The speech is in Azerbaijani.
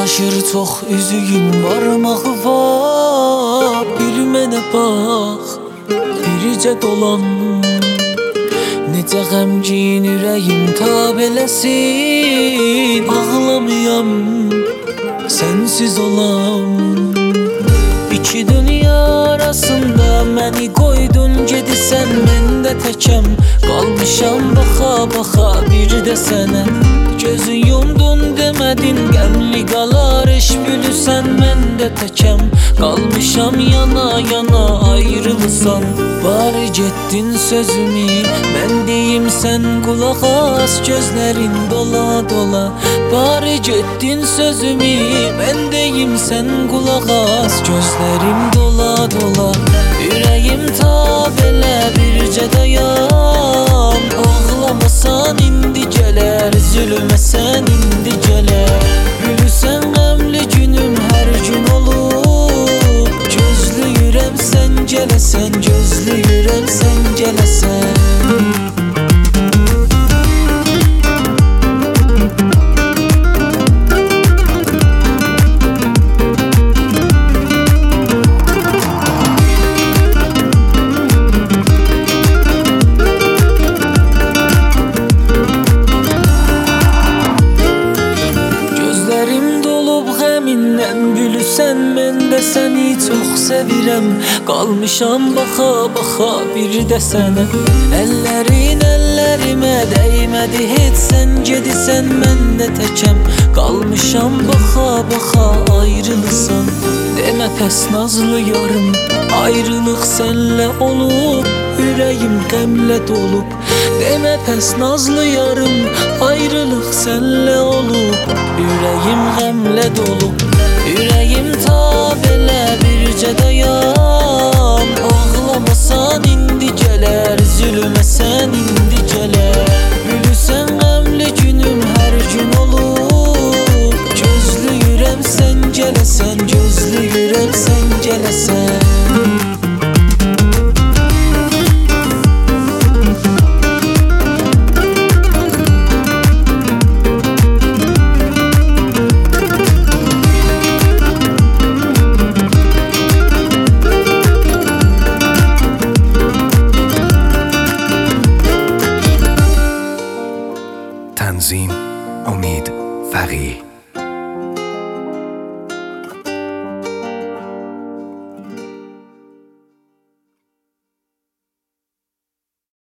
Dolaşır çox üzüyün barmağı var. Bir mənə bax, biricə dolan. Necə qəmgin ürəyim tab eləsin. Ağlamayam, sənsiz olam. İki dünya arasında məni qoydun gedirsən, mən də təkəm. Qalmışam baxa baxa bir də sənə. Gözün yumdun demədin, qəmli qalar iş bilirsən, mən də təkəm. Qalmışam yana yana ayrılırsan. Bari getdin sözümü mən deyim, sən qulaq as, gözlərin dola dola. Bari getdin sözümü mən deyim, sən qulaq as, gözlərim dola dola. Ürəyim tab elə bircə dayan. Ağlamasan indi gələr, üzülməsən indi gələr. Gülürsən qəmli günüm hər gün olub. Gözləyirəm sən gələsən, gözləyirəm sən gələsən. Gülürsən, mən də səni çox sevirəm. Qalmışam baxa baxa bir də sənə. Əllərin əllərimə dəymədi heç, sən gedirsən, mən də təkəm. Qalmışam baxa baxa ayrılırsan. Demə pəs nazlı yarım, ayrılıq sənlə olub. Ürəyim qəmlə dolub. Demə pəs nazlı yarım, ayrılıq sənlə olub. Ürəyim qəmlə dolub. Ürəyim